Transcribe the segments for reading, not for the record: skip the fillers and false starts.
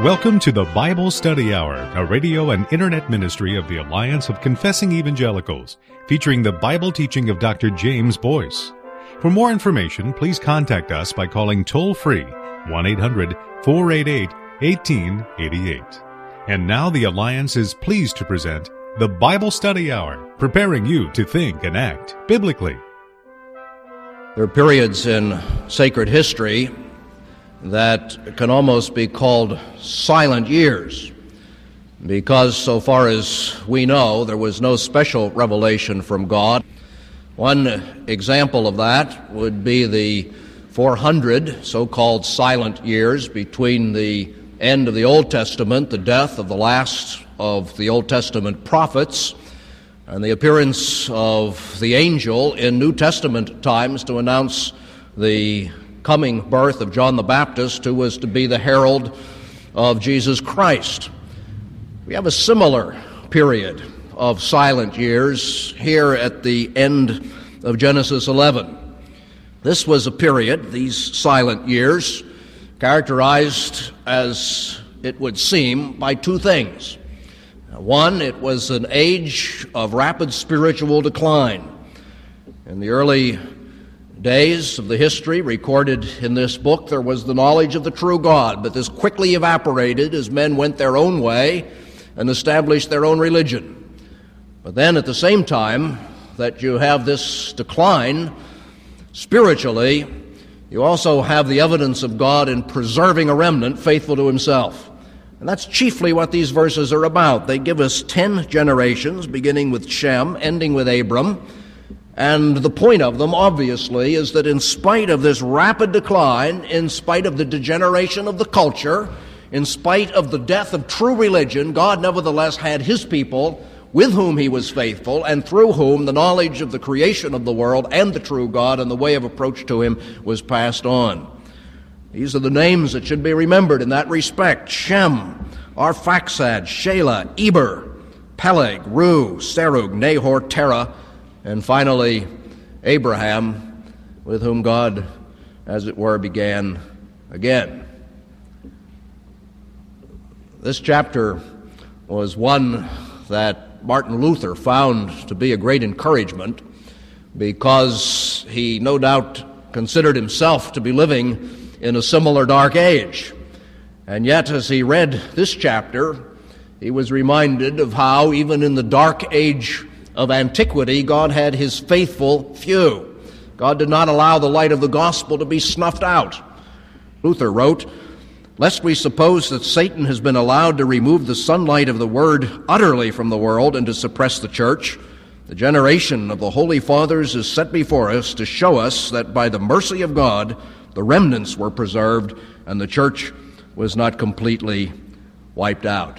Welcome to the Bible Study Hour, a radio and internet ministry of the Alliance of Confessing Evangelicals, featuring the Bible teaching of Dr. James Boyce. For more information, please contact us by calling toll-free 1-800-488-1888. And now the Alliance is pleased to present the Bible Study Hour, preparing you to think and act biblically. There are periods in sacred history that can almost be called silent years, because so far as we know, there was no special revelation from God. One example of that would be the 400 so-called silent years between the end of the Old Testament, the death of the last of the Old Testament prophets, and the appearance of the angel in New Testament times to announce the coming birth of John the Baptist, who was to be the herald of Jesus Christ. We have a similar period of silent years here at the end of Genesis 11. This was a period, these silent years, characterized, as it would seem, by two things. One, it was an age of rapid spiritual decline. In the early days of the history recorded in this book, there was the knowledge of the true God, but this quickly evaporated as men went their own way and established their own religion. But then at the same time that you have this decline spiritually, you also have the evidence of God in preserving a remnant faithful to himself. And that's chiefly what these verses are about. They give us 10 generations, beginning with Shem, ending with Abram. And the point of them, obviously, is that in spite of this rapid decline, in spite of the degeneration of the culture, in spite of the death of true religion, God nevertheless had his people with whom he was faithful, and through whom the knowledge of the creation of the world and the true God and the way of approach to him was passed on. These are the names that should be remembered in that respect: Shem, Arphaxad, Shelah, Eber, Peleg, Ru, Serug, Nahor, Terah, and finally, Abraham, with whom God, as it were, began again. This chapter was one that Martin Luther found to be a great encouragement, because he no doubt considered himself to be living in a similar dark age. And yet, as he read this chapter, he was reminded of how, even in the dark age of antiquity, God had his faithful few. God did not allow the light of the gospel to be snuffed out. Luther wrote, "Lest we suppose that Satan has been allowed to remove the sunlight of the word utterly from the world and to suppress the church, the generation of the Holy Fathers is set before us to show us that by the mercy of God, the remnants were preserved and the church was not completely wiped out."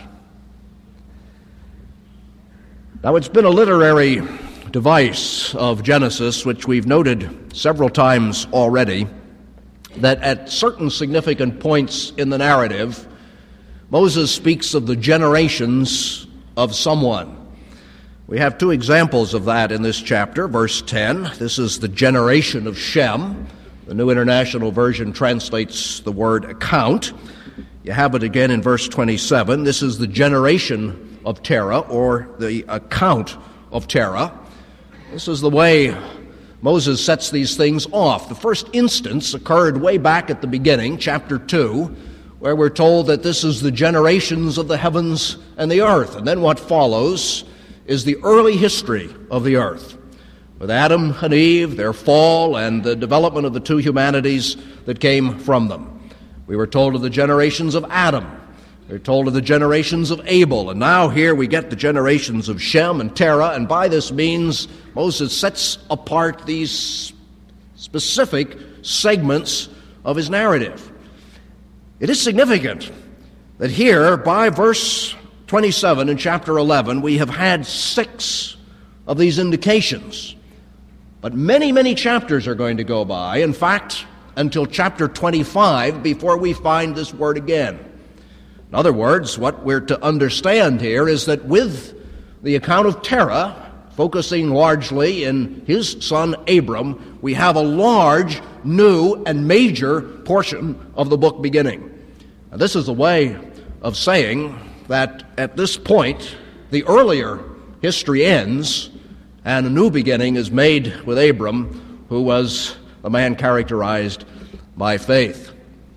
Now, it's been a literary device of Genesis, which we've noted several times already, that at certain significant points in the narrative, Moses speaks of the generations of someone. We have two examples of that in this chapter. Verse 10, this is the generation of Shem. The New International Version translates the word account. You have it again in verse 27. This is the generation of Terah, or the account of Terah. This is the way Moses sets these things off. The first instance occurred way back at the beginning, chapter 2, where we're told that this is the generations of the heavens and the earth. And then what follows is the early history of the earth, with Adam and Eve, their fall, and the development of the two humanities that came from them. We were told of the generations of Adam. We're told of the generations of Abel, and now here we get the generations of Shem and Terah, and by this means Moses sets apart these specific segments of his narrative. It is significant that here, by verse 27 in chapter 11, we have had 6 of these indications. But many, many chapters are going to go by, in fact, until chapter 25 before we find this word again. In other words, what we're to understand here is that with the account of Terah, focusing largely in his son Abram, we have a large, new, and major portion of the book beginning. Now, this is the way of saying that at this point, the earlier history ends and a new beginning is made with Abram, who was a man characterized by faith.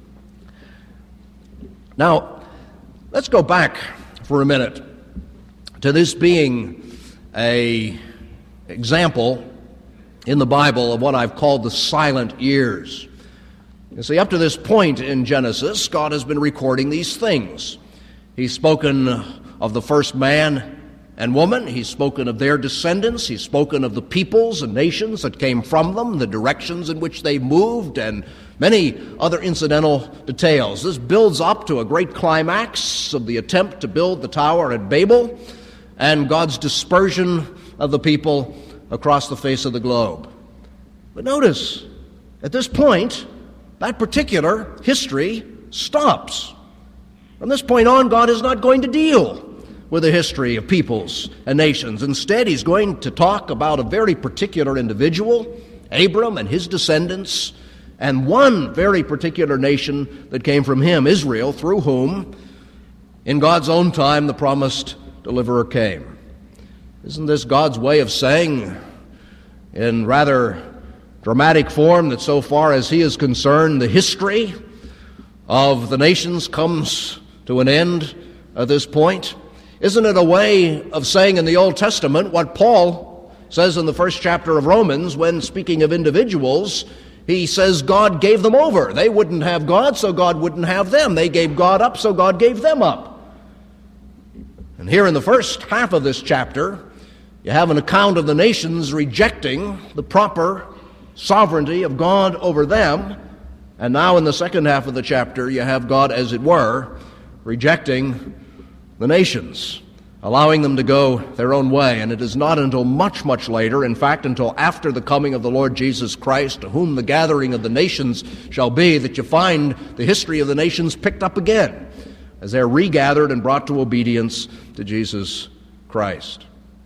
Now, let's go back for a minute to this being an example in the Bible of what I've called the silent years. You see, up to this point in Genesis, God has been recording these things. He's spoken of the first man and woman. He's spoken of their descendants. He's spoken of the peoples and nations that came from them, the directions in which they moved, and many other incidental details. This builds up to a great climax of the attempt to build the tower at Babel and God's dispersion of the people across the face of the globe. But notice, at this point, that particular history stops. From this point on, God is not going to deal with the history of peoples and nations. Instead, he's going to talk about a very particular individual, Abram and his descendants, and one very particular nation that came from him, Israel, through whom, in God's own time, the promised deliverer came. Isn't this God's way of saying, in rather dramatic form, that so far as he is concerned, the history of the nations comes to an end at this point? Isn't it a way of saying in the Old Testament what Paul says in the first chapter of Romans when speaking of individuals? He says God gave them over. They wouldn't have God, so God wouldn't have them. They gave God up, so God gave them up. And here in the first half of this chapter, you have an account of the nations rejecting the proper sovereignty of God over them. And now in the second half of the chapter, you have God, as it were, rejecting the nations, allowing them to go their own way. And it is not until much, much later, in fact, until after the coming of the Lord Jesus Christ, to whom the gathering of the nations shall be, that you find the history of the nations picked up again, as they're regathered and brought to obedience to Jesus Christ.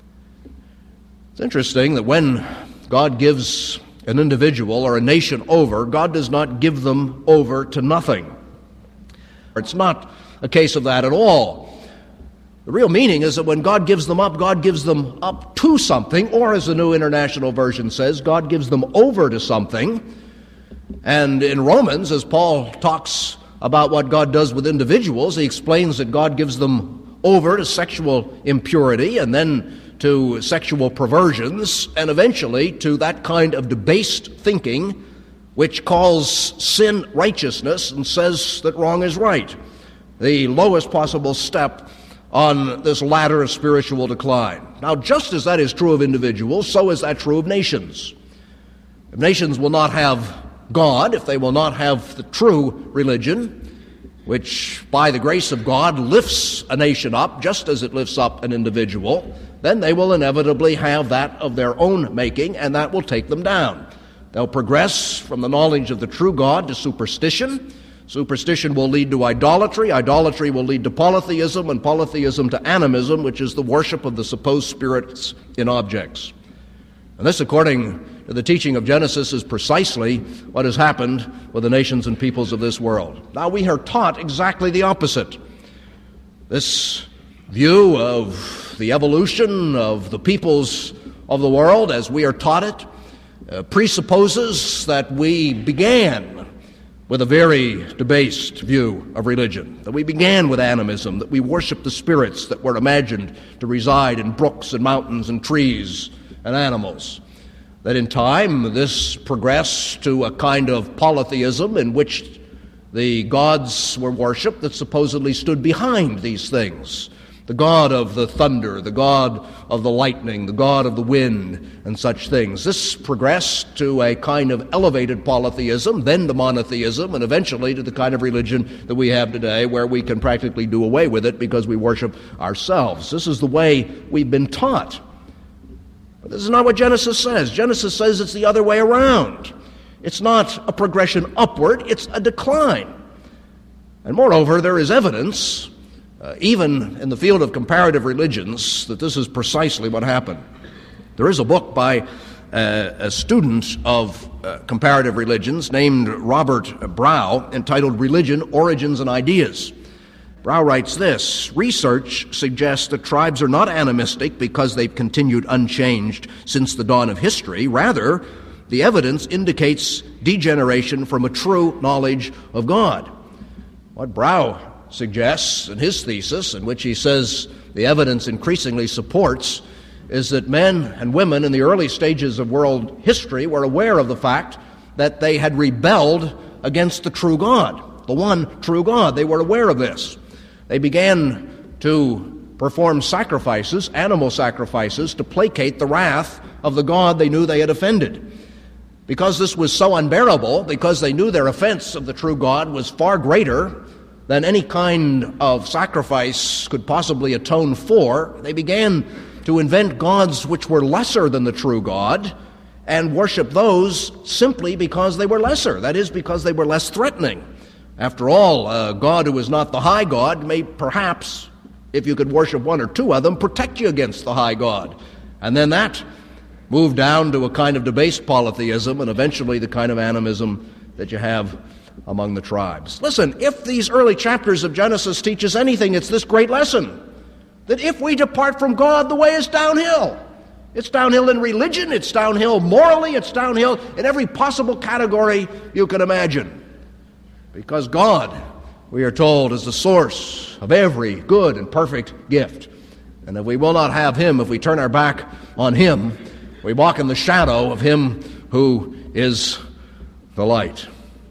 It's interesting that when God gives an individual or a nation over, God does not give them over to nothing. It's not a case of that at all. The real meaning is that when God gives them up to something, or as the New International Version says, God gives them over to something. And in Romans, as Paul talks about what God does with individuals, he explains that God gives them over to sexual impurity, and then to sexual perversions, and eventually to that kind of debased thinking which calls sin righteousness and says that wrong is right. The lowest possible step on this ladder of spiritual decline. Now, just as that is true of individuals, so is that true of nations. If nations will not have God, if they will not have the true religion, which by the grace of God lifts a nation up just as it lifts up an individual, then they will inevitably have that of their own making, and that will take them down. They'll progress from the knowledge of the true God to superstition. Superstition will lead to idolatry. Idolatry will lead to polytheism, and polytheism to animism, which is the worship of the supposed spirits in objects. And this, according to the teaching of Genesis, is precisely what has happened with the nations and peoples of this world. Now, we are taught exactly the opposite. This view of the evolution of the peoples of the world, as we are taught it, presupposes that we began with a very debased view of religion, that we began with animism, that we worship the spirits that were imagined to reside in brooks and mountains and trees and animals. That in time this progressed to a kind of polytheism in which the gods were worshipped that supposedly stood behind these things. The god of the thunder, the god of the lightning, the god of the wind, and such things. This progressed to a kind of elevated polytheism, then to monotheism, and eventually to the kind of religion that we have today, where we can practically do away with it because we worship ourselves. This is the way we've been taught. But this is not what Genesis says. Genesis says it's the other way around. It's not a progression upward, it's a decline. And moreover, there is evidence, even in the field of comparative religions, that this is precisely what happened. There is a book by a student of comparative religions named Robert Brow entitled Religion, Origins and Ideas. Brow writes this: research suggests that tribes are not animistic because they've continued unchanged since the dawn of history. Rather, the evidence indicates degeneration from a true knowledge of God. What Brow suggests in his thesis, in which he says the evidence increasingly supports, is that men and women in the early stages of world history were aware of the fact that they had rebelled against the true God, the one true God. They were aware of this. They began to perform sacrifices, animal sacrifices, to placate the wrath of the God they knew they had offended. Because this was so unbearable, because they knew their offense of the true God was far greater than any kind of sacrifice could possibly atone for, they began to invent gods which were lesser than the true God and worship those simply because they were lesser, that is, because they were less threatening. After all, a God who is not the high God may perhaps, if you could worship one or two of them, protect you against the high God. And then that moved down to a kind of debased polytheism and eventually the kind of animism that you have among the tribes. Listen, if these early chapters of Genesis teach us anything, it's this great lesson, that if we depart from God, the way is downhill. It's downhill in religion, it's downhill morally, it's downhill in every possible category you can imagine. Because God, we are told, is the source of every good and perfect gift. And if we will not have Him, if we turn our back on Him, we walk in the shadow of Him who is the light.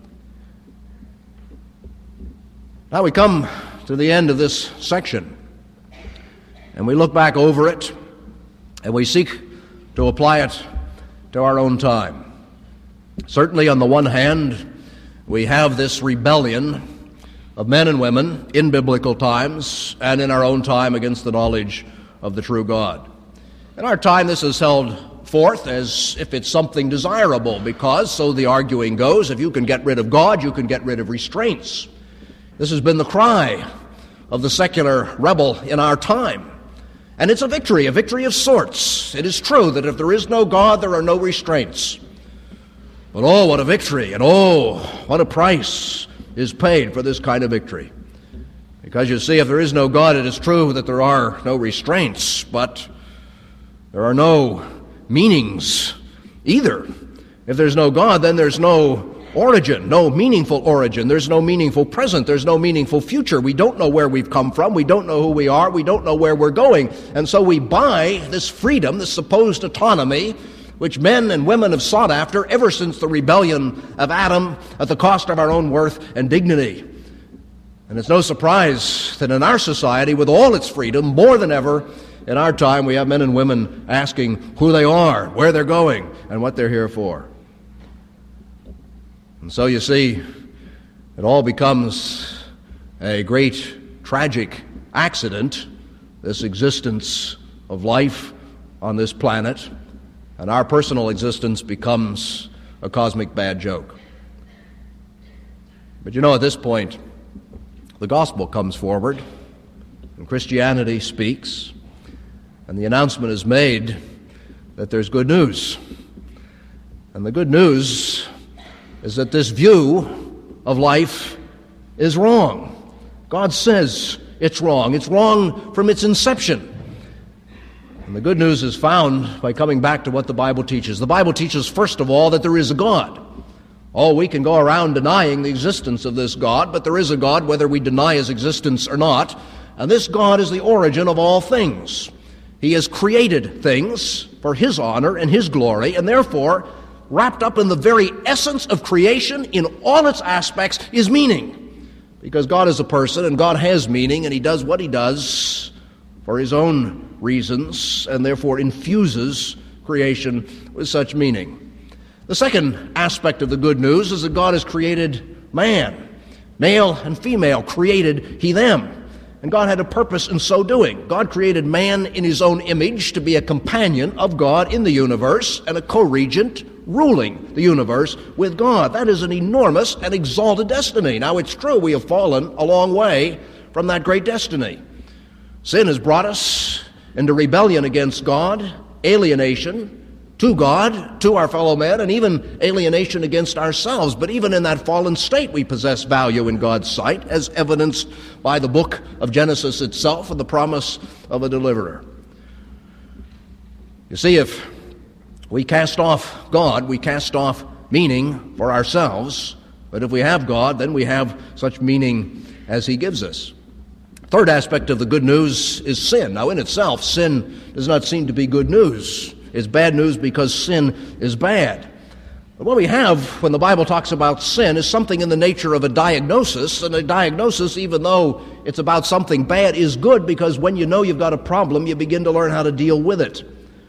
Now we come to the end of this section, and we look back over it, and we seek to apply it to our own time. Certainly, on the one hand, we have this rebellion of men and women in biblical times and in our own time against the knowledge of the true God. In our time, this is held forth as if it's something desirable because, so the arguing goes, if you can get rid of God, you can get rid of restraints. This has been the cry of the secular rebel in our time. And it's a victory of sorts. It is true that if there is no God, there are no restraints. But oh, what a victory, and oh, what a price is paid for this kind of victory. Because you see, if there is no God, it is true that there are no restraints, but there are no meanings either. If there's no God, then there's no origin, no meaningful origin. There's no meaningful present. There's no meaningful future. We don't know where we've come from. We don't know who we are. We don't know where we're going. And so we buy this freedom, this supposed autonomy, which men and women have sought after ever since the rebellion of Adam at the cost of our own worth and dignity. And it's no surprise that in our society, with all its freedom, more than ever, in our time, we have men and women asking who they are, where they're going, and what they're here for. And so you see, it all becomes a great tragic accident, this existence of life on this planet, and our personal existence becomes a cosmic bad joke. But you know, at this point, the gospel comes forward, and Christianity speaks, and the announcement is made that there's good news. And the good news is that this view of life is wrong. God says it's wrong. It's wrong from its inception. And the good news is found by coming back to what the Bible teaches. The Bible teaches, first of all, that there is a God. Oh, we can go around denying the existence of this God, but there is a God whether we deny His existence or not. And this God is the origin of all things. He has created things for His honor and His glory, and therefore, wrapped up in the very essence of creation in all its aspects is meaning. Because God is a person, and God has meaning, and He does what He does for His own reasons, and therefore infuses creation with such meaning. The second aspect of the good news is that God has created man. Male and female created He them. And God had a purpose in so doing. God created man in His own image to be a companion of God in the universe and a co-regent ruling the universe with God. That is an enormous and exalted destiny. Now, it's true we have fallen a long way from that great destiny. Sin has brought us into rebellion against God, alienation, to God, to our fellow men, and even alienation against ourselves. But even in that fallen state, we possess value in God's sight, as evidenced by the book of Genesis itself and the promise of a deliverer. You see, if we cast off God, we cast off meaning for ourselves. But if we have God, then we have such meaning as He gives us. Third aspect of the good news is sin. Now, in itself, sin does not seem to be good news. It's bad news because sin is bad. But what we have when the Bible talks about sin is something in the nature of a diagnosis, and a diagnosis, even though it's about something bad, is good because when you know you've got a problem, you begin to learn how to deal with it.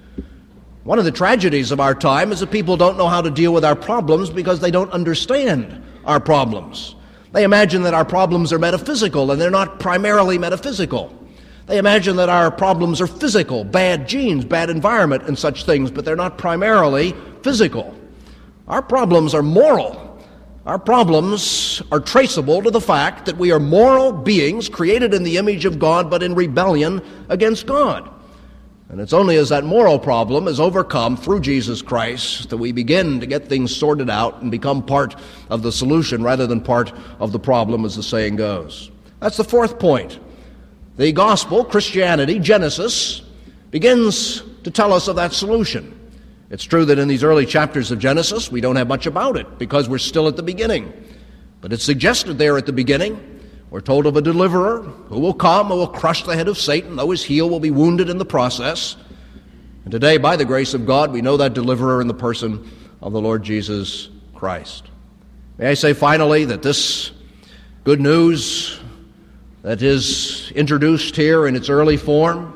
One of the tragedies of our time is that people don't know how to deal with our problems because they don't understand our problems. They imagine that our problems are metaphysical, and they're not primarily metaphysical. They imagine that our problems are physical, bad genes, bad environment, and such things, but they're not primarily physical. Our problems are moral. Our problems are traceable to the fact that we are moral beings created in the image of God, but in rebellion against God. And it's only as that moral problem is overcome through Jesus Christ that we begin to get things sorted out and become part of the solution rather than part of the problem, as the saying goes. That's the fourth point. The gospel, Christianity, Genesis, begins to tell us of that solution. It's true that in these early chapters of Genesis, we don't have much about it because we're still at the beginning. But it's suggested there at the beginning. We're told of a deliverer who will come, who will crush the head of Satan, though his heel will be wounded in the process. And today, by the grace of God, we know that deliverer in the person of the Lord Jesus Christ. May I say finally that this good news that is introduced here in its early form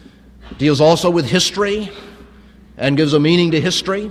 deals also with history and gives a meaning to history.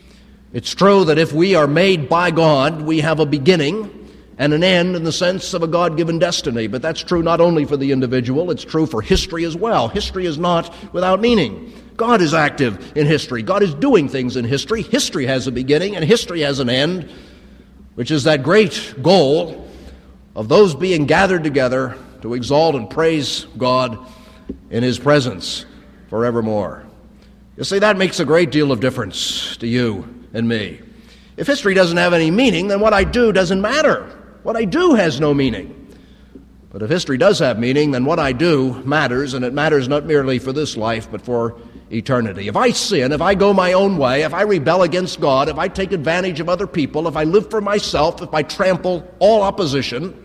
It's true that if we are made by God, we have a beginning and an end in the sense of a God-given destiny. But that's true not only for the individual, it's true for history as well. History is not without meaning. God is active in history. God is doing things in history. History has a beginning and history has an end, which is that great goal of those being gathered together to exalt and praise God in His presence forevermore. You see, that makes a great deal of difference to you and me. If history doesn't have any meaning, then what I do doesn't matter. What I do has no meaning. But if history does have meaning, then what I do matters, and it matters not merely for this life, but for eternity. If I sin, if I go my own way, if I rebel against God, if I take advantage of other people, if I live for myself, if I trample all opposition,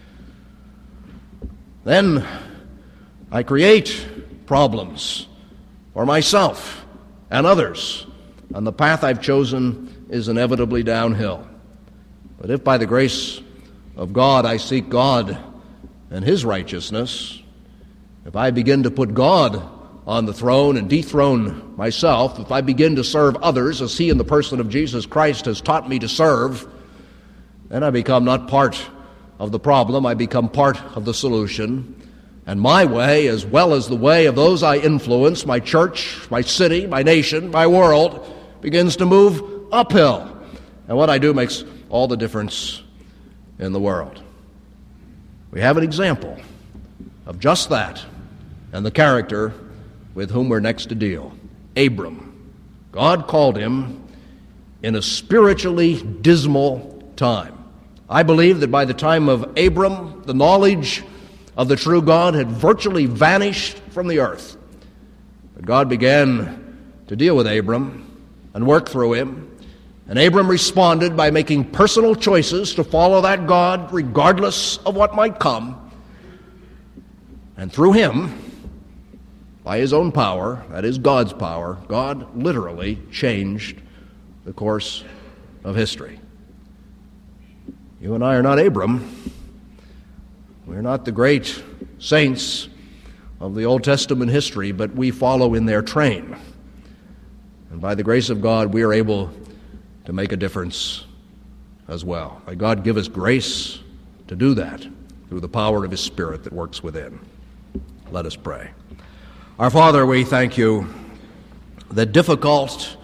then I create problems for myself and others, and the path I've chosen is inevitably downhill. But if by the grace of God I seek God and His righteousness, if I begin to put God on the throne and dethrone myself, if I begin to serve others as He in the person of Jesus Christ has taught me to serve, then I become not part of the problem, I become part of the solution. And my way, as well as the way of those I influence, my church, my city, my nation, my world, begins to move uphill. And what I do makes all the difference in the world. We have an example of just that and the character with whom we're next to deal. Abram. God called him in a spiritually dismal time. I believe that by the time of Abram, the knowledge of the true God had virtually vanished from the earth. But God began to deal with Abram and work through him. And Abram responded by making personal choices to follow that God regardless of what might come. And through him, by his own power, that is God's power, God literally changed the course of history. You and I are not Abram. We're not the great saints of the Old Testament history, but we follow in their train. And by the grace of God, we are able to make a difference as well. May God give us grace to do that through the power of His Spirit that works within. Let us pray. Our Father, we thank You that difficult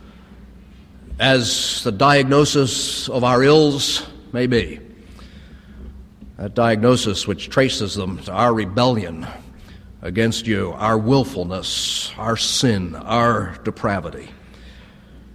as the diagnosis of our ills may be, that diagnosis which traces them to our rebellion against You, our willfulness, our sin, our depravity.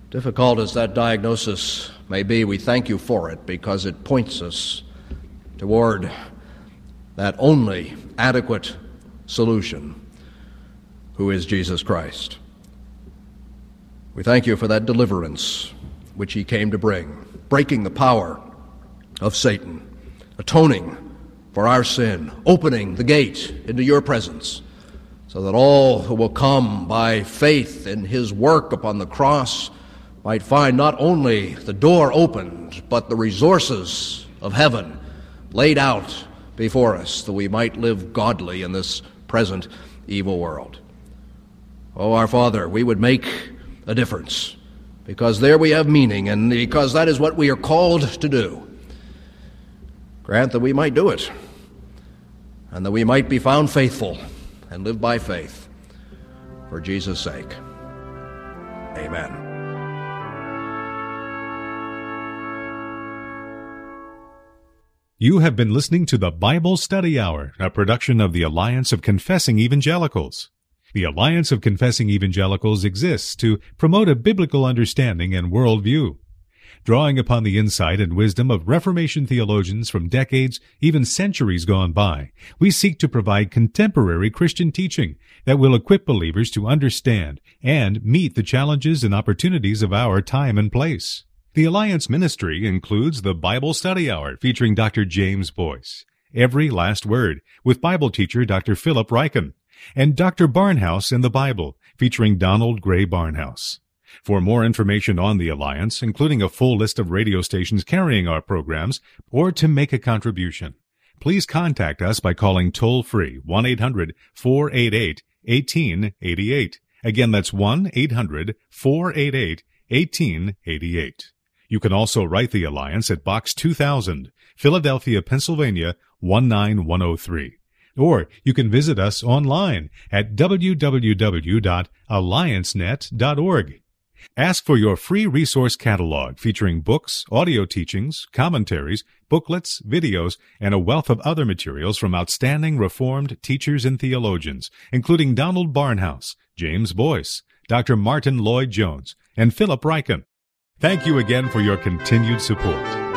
Difficult as that diagnosis may be, we thank you for it because it points us toward that only adequate solution, who is Jesus Christ. We thank you for that deliverance which he came to bring, breaking the power of Satan, atoning for our sin, opening the gate into your presence, so that all who will come by faith in his work upon the cross might find not only the door opened, but the resources of heaven laid out before us, that we might live godly in this present evil world. Oh, our Father, we would make a difference, because there we have meaning, and because that is what we are called to do. Grant that we might do it, and that we might be found faithful and live by faith for Jesus' sake. Amen. You have been listening to the Bible Study Hour, a production of the Alliance of Confessing Evangelicals. The Alliance of Confessing Evangelicals exists to promote a biblical understanding and worldview. Drawing upon the insight and wisdom of Reformation theologians from decades, even centuries gone by, we seek to provide contemporary Christian teaching that will equip believers to understand and meet the challenges and opportunities of our time and place. The Alliance ministry includes the Bible Study Hour featuring Dr. James Boyce, Every Last Word with Bible teacher Dr. Philip Ryken, and Dr. Barnhouse in the Bible featuring Donald Gray Barnhouse. For more information on the Alliance, including a full list of radio stations carrying our programs, or to make a contribution, please contact us by calling toll-free 1-800-488-1888. Again, that's 1-800-488-1888. You can also write the Alliance at Box 2000, Philadelphia, Pennsylvania, 19103. Or you can visit us online at www.alliancenet.org. Ask for your free resource catalog featuring books, audio teachings, commentaries, booklets, videos, and a wealth of other materials from outstanding Reformed teachers and theologians, including Donald Barnhouse, James Boyce, Dr. Martin Lloyd-Jones, and Philip Ryken. Thank you again for your continued support.